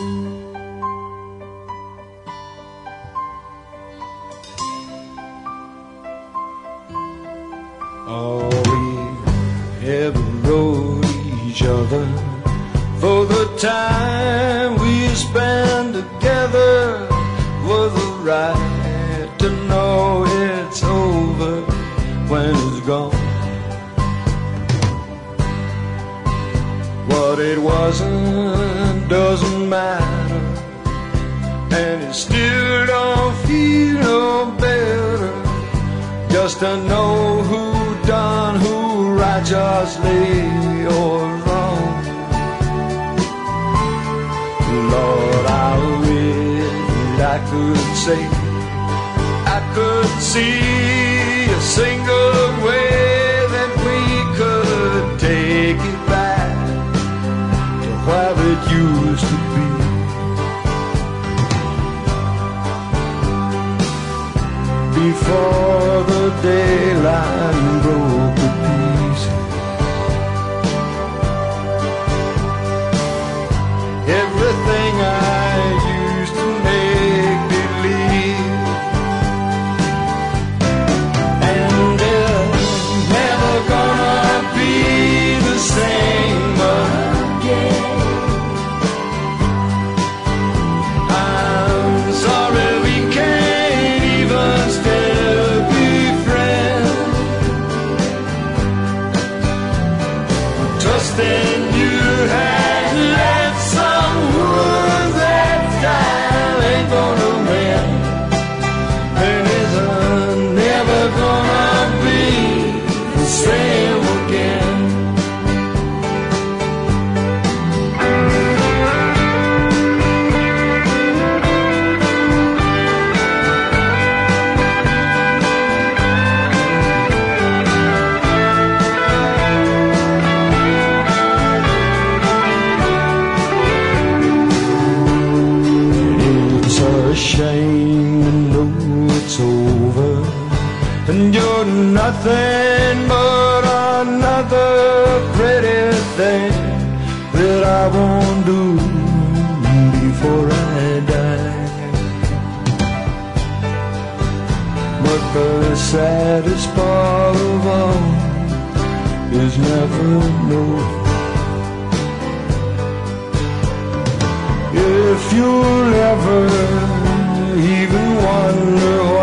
Oh, we ever wrote each other for the time we spend together, was the right to know it's over when it's gone. What it wasn't doesn't matter, and it still don't feel no better just to know who done who righteously or wrong. Lord, I wish I could say I could see a single way that we could take it back to where it used to be. Before the daylight broke to pieces, everything I used to make believe, and it's never gonna be the same again. I'm sorry we can't even still be friends. Trust in you has left some wounds that time ain't gonna mend, and it's never gonna be the same again. It's a shame to know it's over, and you're nothing but another pretty thing that I won't do before I die. But the saddest part of all is never knowing if you'll ever even wonder